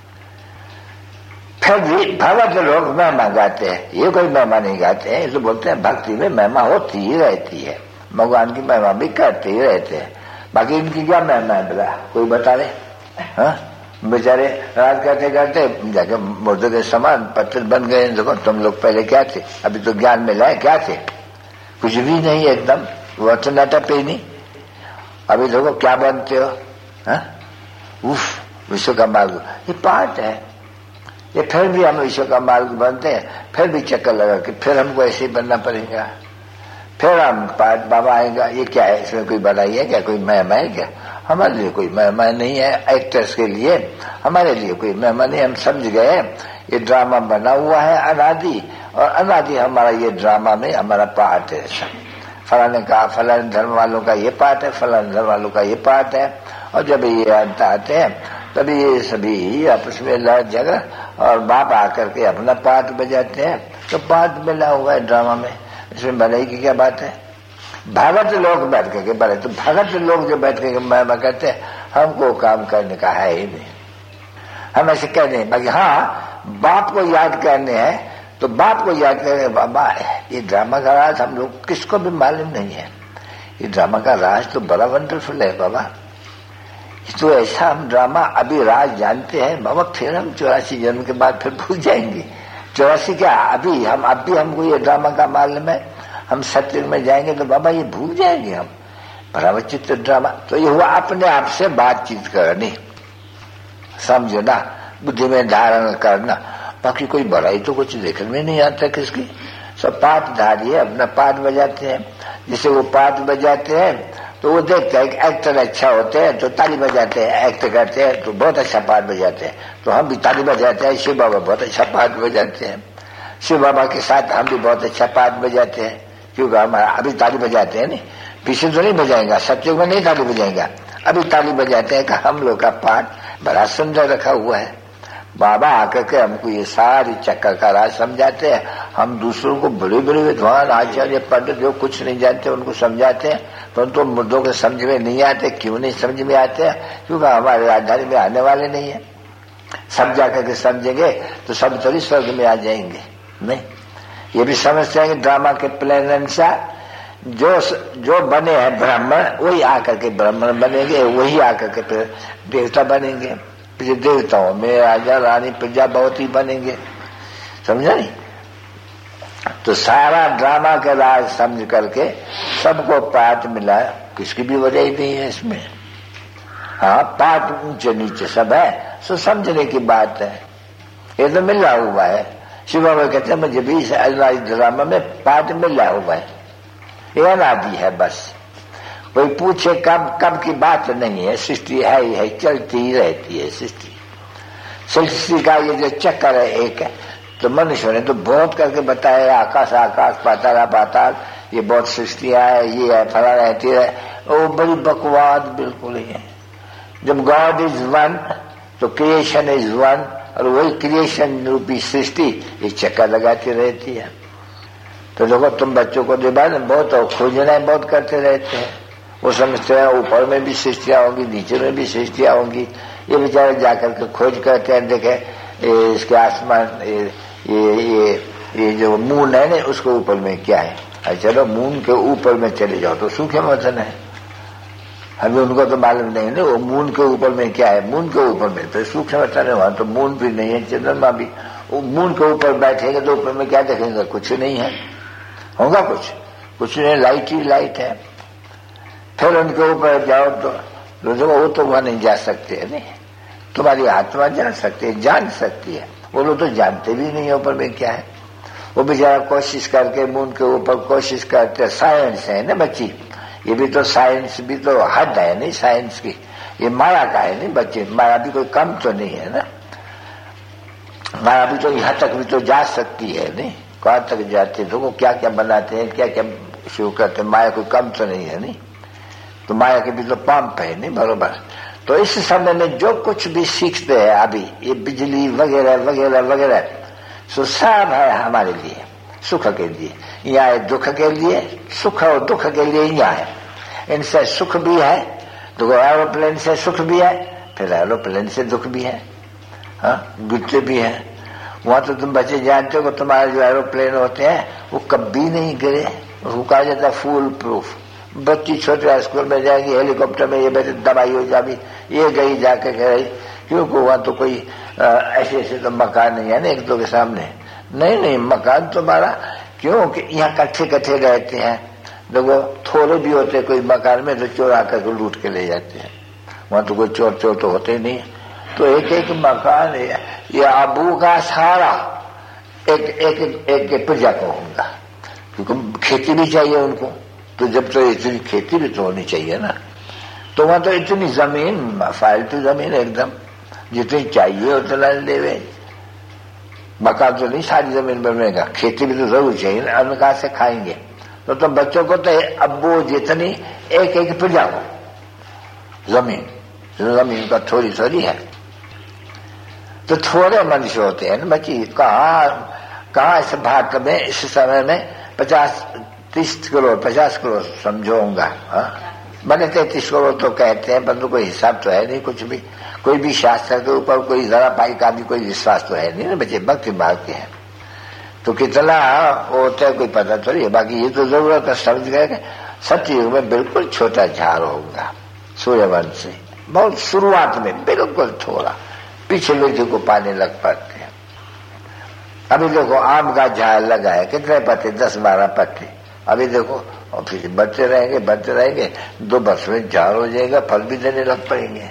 फिर भी भगवत लोग महिमा गाते हैं, ये कोई महिमा नहीं गाते हैं, इसलिए बोलते हैं भक्ति में महिमा होती ही रहती है, भगवान की महिमा भी करते ही रहते हैं। बाकी इनकी क्या महिमा है बोला कोई बता रहे? हाँ बेचारे रात करते करते जाके मुर्दे के समान पत्थर बन गए। देखो तुम लोग पहले क्या थे, अभी तो ज्ञान मिला है, क्या थे? कुछ भी नहीं, एकदम वो तो नाटक पे नहीं। अभी देखो क्या बनते हो, उफ विश्व का मार्ग, ये पाठ है। ये फिर भी हम विश्व का मार्ग बनते हैं, फिर भी चक्कर लगा कि फिर हमको ऐसे ही बनना पड़ेगा, फिर हम पाठ बाबा आएगा। ये क्या है? इसमें कोई बढ़ाई है क्या? कोई महिमा है क्या? हमारे लिए कोई महिमा नहीं है, एक्टर्स के लिए हमारे लिए कोई महिमा नहीं। हम समझ गए ये ड्रामा बना हुआ है अनादि, और अनादि हमारा ये ड्रामा में हमारा पार्ट है। फलाने का फलाने धर्म वालों का ये पार्ट है, फलाने धर्म वालों का ये पार्ट है, और जब ये अंत आते हैं तभी ये सभी आपस में लड़ जगह और बाप आकर के अपना पार्ट बजाते हैं। तो पार्ट मिला हुआ है ड्रामा में, इसमें भलाई की क्या बात है? भगत लोग बैठ के बड़े, तो भगत लोग जो बैठ के महिमा करते हैं, हमको काम करने का है ही नहीं, हम ऐसे कह दें। बाकी हाँ बाप को याद करने हैं तो बाप को याद करें। बाबा ये ड्रामा का राज हम लोग किसको भी मालूम नहीं है, ये ड्रामा का राज तो बड़ा वंडरफुल है बाबा। तो ऐसा हम ड्रामा अभी राज जानते हैं बाबा, फिर हम 84 जन्म के बाद फिर भूल जाएंगे। 84 क्या, अभी हमको ये ड्रामा का मालूम है, हम सत्य में जाएंगे तो बाबा ये भूल जाएंगे हम। बराबर चित्त ड्रामा तो ये हुआ अपने आप से बातचीत करनी, समझना, बुद्धि में धारण करना। बाकी कोई बड़ाई तो कुछ देखने में नहीं आता किसकी। सब पाठधारी है, अपना पाठ बजाते हैं। जिसे वो पाठ बजाते हैं तो वो देखते हैं कि एक्टर अच्छा होते हैं तो ताली बजाते हैं, एक्ट करते हैं तो बहुत अच्छा पाठ बजाते हैं, तो हम भी ताली बजाते हैं। शिव बाबा बहुत अच्छा पाठ बजाते हैं, शिव बाबा के साथ हम भी बहुत अच्छा पाठ बजाते हैं, क्योंकि हमारा अभी ताली बजाते हैं नहीं, पीछे तो नहीं बजाएंगे, सत्युग में नहीं ताली बजाएंगे, अभी ताली बजाते हैं कि हम लोग का पाठ बड़ा सुंदर रखा हुआ है। बाबा आकर के हमको ये सारी चक्कर का राज समझाते हैं। हम दूसरों को बड़े बड़े विद्वान आचार्य पंडित जो कुछ नहीं जानते उनको समझाते हैं, परंतु तो मुद्दों के समझ में नहीं आते। क्यों नहीं समझ में आते हैं? क्योंकि हमारे राजधानी में आने वाले नहीं है। सब जाकर के समझेंगे तो सब थोड़ी स्वर्ग में आ जाएंगे, नहीं। ये भी समझते हैं कि ड्रामा के प्लान अनुसार जो बने हैं ब्राह्मण वही आकर के ब्राह्मण बनेंगे, वही आकर के फिर देवता बनेंगे, देवताओं में राजा रानी प्रजा बहुत ही बनेंगे, समझा नहीं। तो सारा ड्रामा का राज समझ करके सबको पाठ मिला, किसकी भी वजह ही नहीं है इसमें। हाँ, पाठ ऊंचे नीचे सब है, सो समझने की बात है, ये तो मिला हुआ है। शिव बाबा कहते हैं मुझे भी इस ड्रामा में पाठ मिला हुआ है, ये अनादि है बस। कोई पूछे कब की बात नहीं है, सृष्टि है ही है, चलती ही रहती है सृष्टि। सृष्टि का ये जो चक्कर है एक है, तो मनुष्य ने तो बहुत करके बताया, आकाश आकाश पाताल पाताल, ये बहुत सृष्टियां है, ये है फला रहती है, वो बड़ी बकवाद बिल्कुल ही है। जब गॉड इज वन तो क्रिएशन इज वन, और वही क्रिएशन रूपी सृष्टि एक चक्कर लगाती रहती है। तो देखो तुम बच्चों को दिमाग बहुत खोजना बहुत करते रहते हैं, वो समझते हैं ऊपर में भी सृष्टियां होंगी, नीचे में भी सृष्टियां होंगी। ये बेचारे जाकर के खोज करते हैं, देखे इसके आसमान ये जो मून है ना, उसके ऊपर में क्या है। चलो मून के ऊपर में चले जाओ तो सूखे वचन है, अभी उनको तो मालूम नहीं ना वो मून के ऊपर में क्या है। मून के ऊपर में तो सूक्ष्म वचन है, वहां तो मून भी नहीं है, चंद्रमा भी। वो मून के ऊपर बैठेंगे तो ऊपर में क्या देखेंगे, कुछ नहीं है, होगा कुछ नहीं, लाइट ही लाइट है। फिर उनके ऊपर जाओ तो वो तो वहां नहीं जा सकते है, नहीं तुम्हारी आत्मा जा सकती है, जान सकती है, वो लोग तो जानते भी नहीं ऊपर में क्या है। वो बेचारा कोशिश करके मून के ऊपर कोशिश करते, साइंस है ना बच्ची, ये भी तो साइंस भी तो हद है नहीं साइंस की, ये माया का है नहीं बच्चे, माया भी कोई कम तो नहीं है ना, माया भी तो यहाँ तक भी तो जा सकती है नहीं, कहाँ तक जाते हैं, तो क्या क्या बनाते हैं, क्या क्या शुरू करते हैं, माया कोई कम तो नहीं है नहीं, तो माया के भी तो पंप है नहीं बरोबर। तो इस समय में जो कुछ भी सीखते हैं अभी, ये बिजली वगैरह वगैरह वगैरह, सो सब है हमारे लिए सुख के लिए, यहाँ है दुख के लिए, सुख और दुख के लिए यहाँ है। इनसे सुख भी है, तो एरोप्लेन से सुख भी है, फिर एरोप्लेन से दुख भी है, हाँ गिरते भी है। वहां तो तुम बच्चे जानते हो कि तुम्हारे जो एरोप्लेन होते हैं वो कभी नहीं गिरे, उसको कहा जाता है फुल प्रूफ। बच्ची छोटे स्कूल में जाएगी, हेलीकॉप्टर में ये बैठे दवाई हो जाती, ये गई जाके गई, क्योंकि वहां तो कोई ऐसे ऐसे तो मकान नहीं है ना एक दो के सामने, नहीं मकान तुम्हारा, क्योंकि यहाँ कट्ठे रहते हैं, देखो थोड़े भी होते कोई मकान में तो चोर आकर के लूट के ले जाते हैं, वहां तो कोई चोर तो होते ही नहीं। तो एक एक मकान है, ये अबू का सारा एक प्रजा को होगा, क्योंकि खेती भी चाहिए उनको, तो जब तो इतनी खेती भी तो होनी चाहिए ना। तो वहां तो इतनी जमीन, फालतू जमीन एकदम, जितनी चाहिए उतना लेवे, मकान तो नहीं सारी जमीन बनेगा, खेती भी तो जरूर चाहिए, अन्न कहाँ से खाएंगे। तो बच्चों को तो अब वो जितनी एक एक प्रजा को जमीन का थोड़ी थोड़ी है, तो थोड़े मनुष्य होते हैं ना बच्ची। कहाँ इस भारत में इस समय में 50-30 करोड़ 50 करोड़ समझोगा, मैंने 33 करोड़ तो कहते हैं, परंतु कोई हिसाब तो है नहीं कुछ भी, कोई भी शास्त्र के ऊपर कोई जरा पाई का भी कोई विश्वास तो है नहीं ना बच्चे, भक्ति मार्ग के हैं तो कितना होता है कोई पता तो नहीं। बाकी ये तो जरूरत है समझ गए, सतयुग में बिल्कुल छोटा झाड़ होगा सूर्यवंश से, बहुत शुरुआत में बिल्कुल थोड़ा, पीछे लोग को पाने लग पड़ते हैं। अभी देखो आम का झाड़ लगा है, कितने पत्ते, 10-12 पत्ते, अभी देखो और फिर बढ़ते रहेंगे 2 वर्ष में झाड़ हो जाएगा, फल भी देने लग पड़ेंगे।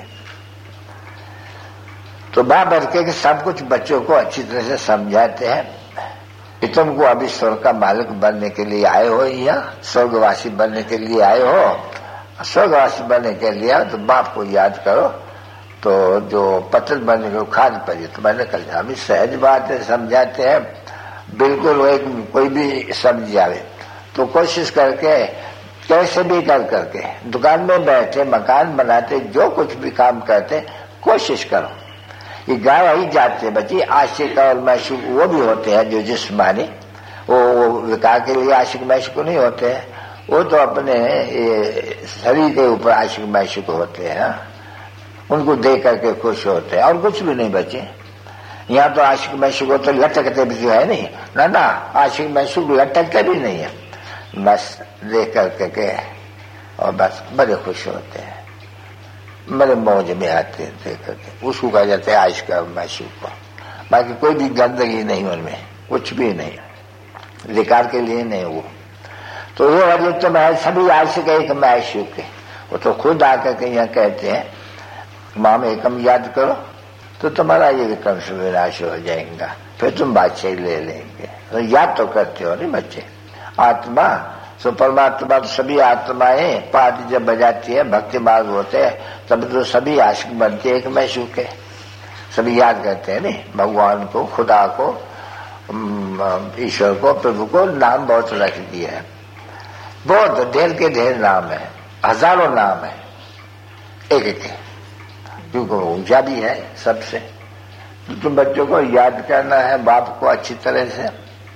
तो बाबर के सब कुछ बच्चों को अच्छी तरह से समझाते हैं कि तुमको अभी स्वर्ग का मालिक बनने के लिए आए हो, यहाँ स्वर्गवासी बनने के लिए आए हो, स्वर्गवासी बनने के लिए आओ तो बाप को याद करो, तो जो पत्थर बनने को खाद पड़ी। तो मैंने कल अभी सहज बात है, समझाते हैं बिल्कुल, वो एक कोई भी समझ जावे तो कोशिश करके कैसे भी करके दुकान में बैठे, मकान बनाते, जो कुछ भी काम करते, कोशिश करो। ये गाय ही जाते बच्ची, आशिक और मैशूक वो भी होते हैं जो जिस्मानी, वो विकार के लिए आशिक मैशूक नहीं होते हैं, वो तो अपने शरीर के ऊपर आशिक मैशूक होते हैं, उनको देख करके खुश होते हैं और कुछ भी नहीं बचे। यहाँ तो आशिक मैशूक हो तो लटकते भी है नहीं ना, आशिक मैशूक लटकते भी नहीं है, बस देख करके और बस बड़े खुश होते हैं, बड़े मौज में आते हैं देख करके, उसको कहा जाता है आशिक मैशूक को। बाकी कोई भी गंदगी नहीं उनमें, कुछ भी नहीं। विकार के लिए नहीं वो। तो ये वजह तो मैं सभी आशिक एक मैं शुक है। वो तो खुद आकर के यहाँ कहते हैं माम एकम याद करो तो तुम्हारा ये विक्रम से विनाश हो जाएगा, फिर तुम बादशाही ले लेंगे। तो याद तो करते हो नहीं बच्चे। आत्मा सो परमात्मा तो सभी आत्माएं पार्टी जब बजाती है, भक्ति मार्ग होते हैं, तब तो सभी आशिक बनते एक मैं शुक है। सभी याद करते हैं नहीं भगवान को, खुदा को, ईश्वर को, प्रभु को। नाम बहुत रख दिया है, बहुत ढेर के ढेर नाम है, हजारों नाम है एक एक, क्योंकि ऊंचा भी है सबसे। तो तुम बच्चों को याद करना है बाप को अच्छी तरह से,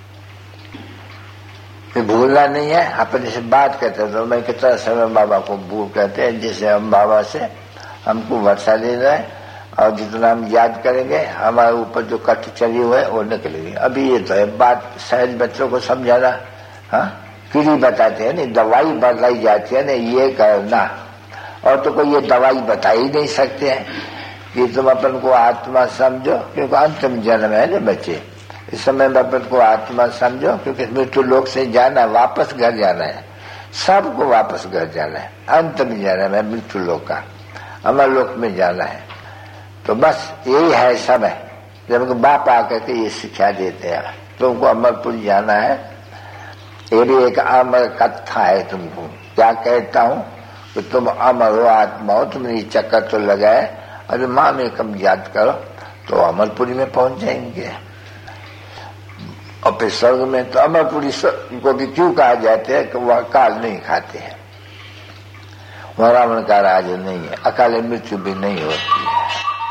फिर भूलना नहीं है। अपने से बात करते तो मैं कितना समय बाबा को भूल कहते हैं, जिससे हम बाबा से हमको वर्षा ले रहे और जितना हम याद करेंगे हमारे ऊपर जो कष्ट चली हुए वो निकलेगी। अभी ये तो है बात सहज बच्चों को समझाना। हाँ कीड़ी बताते हैं नहीं, दवाई बताई जाती है ना ये करना, और तो कोई ये दवाई बता ही नहीं सकते हैं कि तुम अपन को आत्मा समझो, क्योंकि अंतिम जन्म है ना बच्चे। इस समय में अपन को आत्मा समझो, क्योंकि मृत्यु लोक से जाना, वापस घर जाना है, सबको वापस घर जाना है। अंतिम जन्म है मृत्यु लोक का, अमर लोक में जाना है। तो बस यही है समय जब बाप आकर के ये शिक्षा देते हैं तुमको अमरपुर जाना है। ये भी एक अमर कथा है तुमको। क्या कहता हूँ कि तुम अमर हो, आत्मा हो, तुमने चक्कर तो लगाए, अरे माँ में कम याद करो तो अमरपुरी में पहुंच जाएंगे। और फिर स्वर्ग में तो अमरपुरी को भी क्यों कहा जाते हैं कि वह काल नहीं खाते हैं, वह रावण का राज नहीं है, अकाले मृत्यु भी नहीं होती है।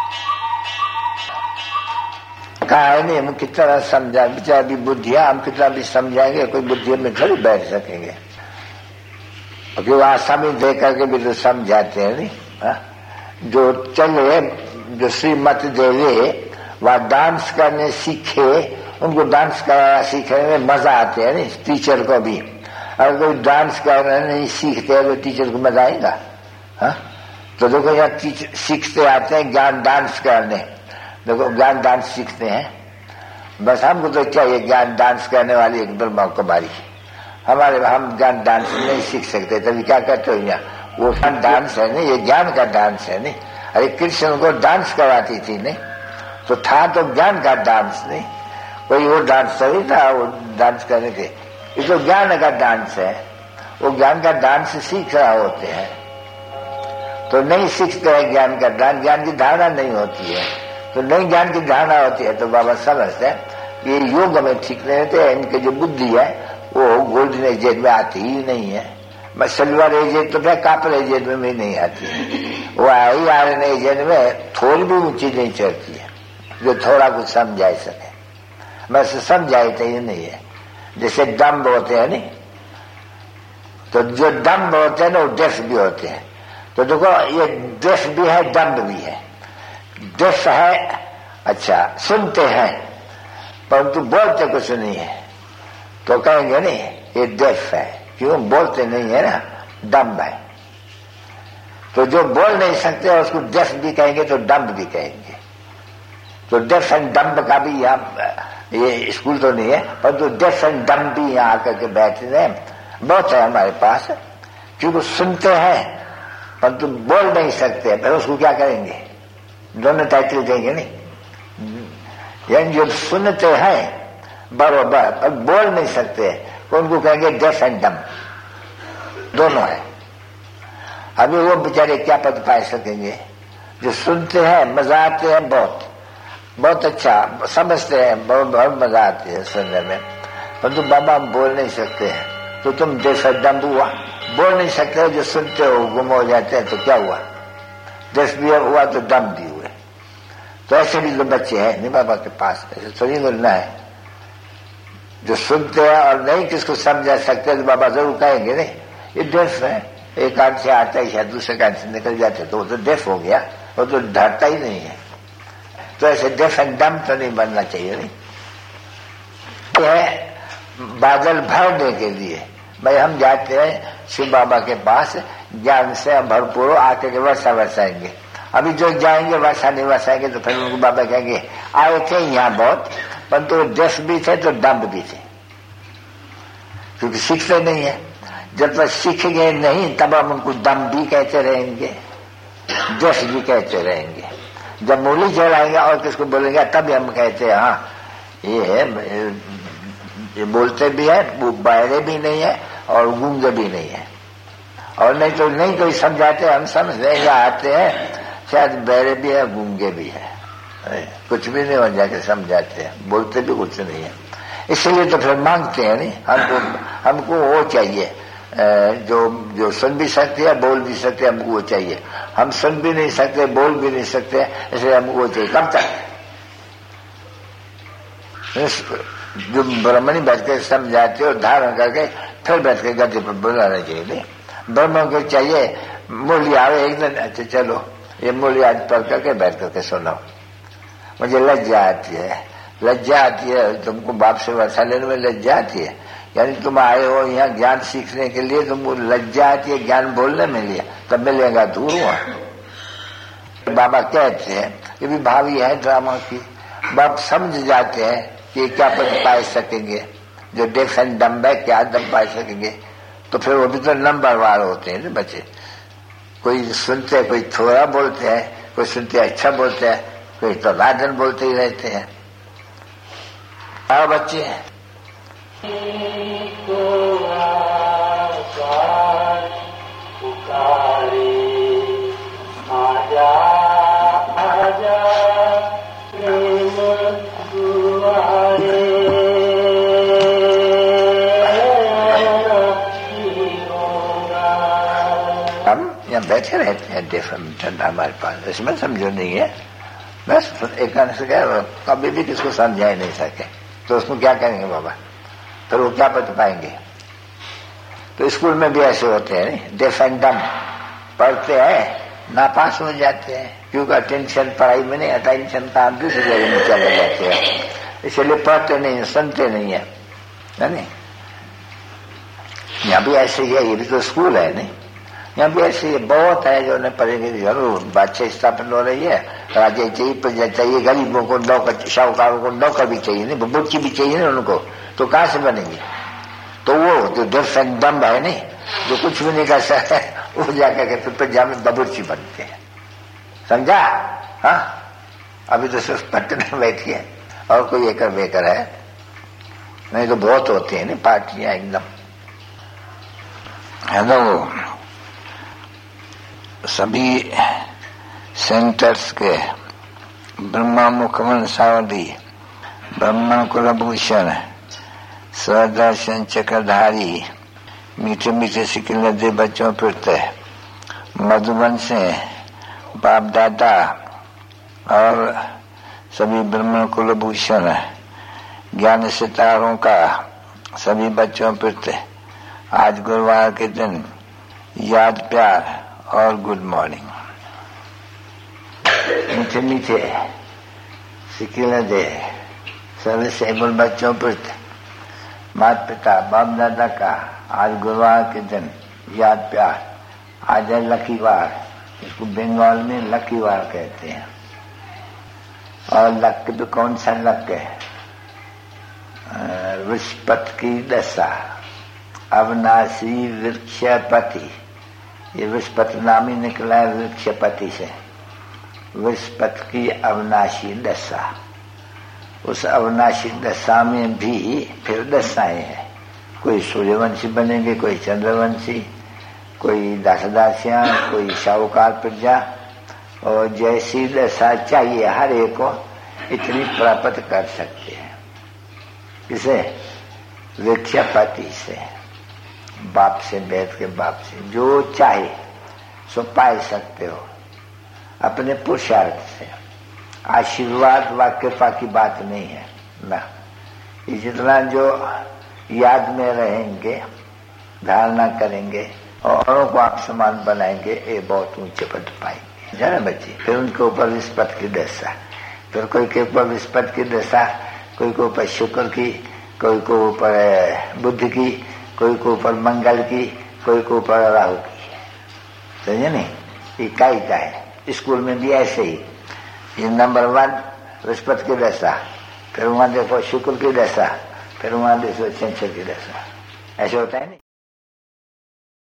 कहा है नहीं हम कितना समझा, बेचारा भी बुद्धिया हम कितना भी समझाएंगे, कोई बुद्धि में थोड़ी बैठ सकेंगे, क्योंकि आसामी दे करके भी तो समझाते हैं नहीं। हा? जो चले, जो श्रीमत देवे वह डांस करने सीखे, उनको डांस करना सीखने में मजा आते है नहीं टीचर को भी। अगर कोई डांस करना नहीं सीखते है तो टीचर को मजा आएगा? हा? तो देखो यहाँ सीखते आते हैं ज्ञान डांस करने, देखो ज्ञान डांस सीखते हैं। बस हमको तो चाहिए ज्ञान डांस करने वाली एक ब्रह्मा कुमारी। हमारे हम ज्ञान डांस नहीं सीख सकते, तभी क्या करते हो यहाँ, वो डांस है नहीं, ये ज्ञान का डांस है नहीं। अरे कृष्ण को डांस कराती थी नहीं, तो था तो ज्ञान का डांस नहीं, कोई वो डांस नहीं था वो डांस करने के। ये तो ज्ञान का डांस है, वो ज्ञान का डांस सीख रहा होते हैं। तो नहीं सीखते हैं ज्ञान का डांस, ज्ञान की धारणा नहीं होती है, तो नहीं ज्ञान की धारणा होती है। तो बाबा समझते हैं कि ये योग में ठीक नहीं होते, इनकी जो बुद्धि है वो गोल्डन एजेड में आती ही नहीं है। मैं सिल्वर एजेड तो क्या कापर एजेड में भी नहीं आती है, वो आई आयरन एजेड में थोड़ी भी ऊंची नहीं चढ़ती है, जो थोड़ा कुछ समझा सके। मैं समझाई तो ये नहीं है। जैसे दम्भ होते हैं नहीं, तो जो दम्भ होते हैं ना वो डेफ भी होते हैं। तो देखो ये डेफ भी है, दम्भ भी है। डेफ है, अच्छा सुनते हैं परंतु बोलते कुछ नहीं है, तो कहेंगे नहीं ये डेफ है, क्यों बोलते नहीं है ना, दम्भ है। तो जो बोल नहीं सकते उसको डेफ भी कहेंगे तो डम्ब भी कहेंगे। तो डेफ एंड डम्ब का भी यहाँ ये स्कूल तो नहीं है, परंतु डेफ एंड डम्ब भी यहाँ आकर के बैठते हैं, बहुत है हमारे पास, क्योंकि सुनते हैं परंतु बोल नहीं सकते, फिर उसको क्या करेंगे, दोनों टाइटल देंगे नहीं। यानी जो सुनते हैं बरोबर पर बोल नहीं सकते तो उनको कहेंगे डेफ एंड डम्ब, दोनों है। अभी वो बेचारे क्या पद पा सकेंगे, जो सुनते हैं मजा आते हैं, बहुत बहुत अच्छा समझते हैं, बहुत मजा आती है सुनने में, परंतु बाबा हम बोल नहीं सकते हैं। तो तुम डेफ एंड डम्ब हुआ, बोल नहीं सकते, जो सुनते हो गुम हो जाते हैं, तो क्या हुआ, डेफ भी हुआ तो डम्ब भी हुए। तो ऐसे भी जो बच्चे हैं नहीं बाबा के पास, ऐसे थोड़ी बोलना है। जो सुनते हैं और नहीं किसको समझा सकते तो बाबा जरूर कहेंगे नहीं ये डेफ है, एक कान से आता है शायद दूसरे कान से निकल जाते, तो वो तो डेफ हो गया, वो तो डरता ही नहीं है। तो ऐसे डेफ एंड डम्ब तो नहीं बनना चाहिए नहीं। यह बादल भरने के लिए भाई हम जाते हैं शिव बाबा के पास, ज्ञान से भरपूर आके के वर्षा बरसाएंगे। अभी जो जाएंगे वर्षा नहीं बरसाएंगे तो फिर उनको बाबा कहेंगे आए थे यहाँ बहुत, परंतु तो डेफ भी थे तो डम्ब भी थे, क्योंकि सीखते नहीं है। जब तक सीखेंगे नहीं तब हम उनको दम भी कहते रहेंगे, जस भी कहते रहेंगे। जब मूली चढ़ाएंगे और किसको बोलेंगे तब हम कहते हैं हाँ ये है, ये बोलते भी है, वो बहरे भी नहीं है और गूंगे भी नहीं है। और नहीं तो नहीं कोई समझाते, हम समझ रहे आते हैं शायद बहरे भी है गूंगे भी है, कुछ भी नहीं हो जाके समझाते हैं, बोलते भी कुछ नहीं है। इसलिए तो फिर मांगते हैं नहीं, हमको वो चाहिए जो सुन भी सकते हैं बोल भी सकते हैं, हमको वो चाहिए। हम सुन भी नहीं सकते बोल भी नहीं सकते, इसलिए हमको वो चाहिए। कब तक जो ब्राह्मणी बैठ के समझाते हो धारण करके फिर बैठ के गद्दे पर बुलाना चाहिए। नहीं ब्राह्मण को चाहिए मूल्य आवे एक दिन, अच्छा चलो ये मूल्य आज पढ़ करके बैठ करके सुनाओ। मुझे लज्जा आती है, लज्जा आती है, तुमको बाप से वर्षा लेने में लज्जा आती है। यानी तुम आए हो यहाँ ज्ञान सीखने के लिए, तुमको लज्जा आती है ज्ञान बोलने में लिए, तब मिलेगा दूर हुआ। बाबा कहते हैं कि भी भावी है ड्रामा की, बाप समझ जाते हैं कि क्या पद पाए सकेंगे, जो डेफ एंड डम्ब है क्या दम पाए सकेंगे। तो फिर वो भी तो नंबरवार होते हैं बच्चे, कोई सुनते कोई थोड़ा बोलते हैं, कोई सुनते अच्छा बोलते हैं, कोई तो राजन बोलते ही रहते हैं। बच्चे बैठे रहते हैं ठंडा हमारे पास, इसमें समझो नहीं है। बस एक से कह कभी भी किसको समझा ही नहीं सके तो उसको क्या करेंगे बाबा, फिर वो क्या बता पाएंगे। तो स्कूल में भी ऐसे होते हैं नहीं, डेफ एंड डम पढ़ते हैं नापास हो जाते हैं, क्योंकि अटेंशन पढ़ाई में नहीं, अटेंशन का दूसरी जगह में चले जाते हैं, इसलिए पढ़ते नहीं सुनते नहीं है नहीं। यहाँ भी ऐसे ही है, ये भी तो स्कूल है नहीं, यहाँ भी ऐसे बहुत है जो उन्हें पढ़ेंगे जरूर। बादशाह स्थापन हो रही है, राजे चाहिए प्रजा चाहिए, गरीबों को नौकर, शाहूकारों को नौकर भी चाहिए नहीं, बुच्ची भी चाहिए नहीं उनको, तो कहाँ से बनेंगे। तो वो जो डेफ एंड डम्ब है नहीं, जो कुछ भी नहीं कर सकते, वो जाकर के फिर प्रजा में बबुर्ची बनते हैं, समझा। हाँ अभी तो सिर्फ पटना में बैठी है और कोई एकर बेकर है, नहीं तो बहुत होते हैं नहीं पार्टियां एकदम है ना। वो सभी सेंटर्स के ब्रह्मा मुखमन सावधी, ब्रह्मा कुलभूषण, स्वदर्शन चक्रधारी, मीठे मीठे सिकिल दे बच्चों फिरते, मधुबन से बाप दादा और सभी ब्रह्मा कुलभूषण ज्ञान सितारों का सभी बच्चों फिरते। आज गुरुवार के दिन याद प्यार और गुड मॉर्निंग। मीठे मीठे सिकिल दे सभी सेबल बच्चों पर माता पिता बाप दादा का आज गुरुवार के दिन याद प्यार। आज है लकीवार, इसको बंगाल में लकीवार कहते हैं। और लक भी कौन सा लक है, वृषपति की दशा, अविनाशी वृक्षपति, ये वृषपति नाम ही निकला है वृक्षपति से, वृषपति की अविनाशी दशा। उस अविनाशी दशा में भी फिर दशाएं हैं, कोई सूर्यवंशी बनेंगे, कोई चंद्रवंशी, कोई दासदासियां, कोई शाहूकार प्रजा, और जैसी दशा चाहिए हर एक को इतनी प्राप्त कर सकते हैं। किसे, वृक्षपति से, बाप से, बैठ के बाप से जो चाहे सो पाए सकते हो अपने पुरुषार्थ से। आशीर्वाद व कृपा की बात नहीं है ना, ये जितना जो याद में रहेंगे, धारणा करेंगे और औरों को आप समान बनाएंगे, ये बहुत ऊंचे पद पाएंगे, जाना बच्चे। फिर उनके ऊपर विस्पत की दशा, फिर कोई के ऊपर विस्पत की दशा, कोई के ऊपर शुक्र की, कोई के ऊपर बुध की, कोई के ऊपर मंगल की, कोई के ऊपर राहु की, समझे नहीं। ये कायदा है, स्कूल में भी ऐसे ही। ये नंबर 1 बृहस्पति की दशा, फिर वहां देखो शुक्र की दशा, फिर वहां देखो शनिचर की दशा, ऐसे होता है नहीं।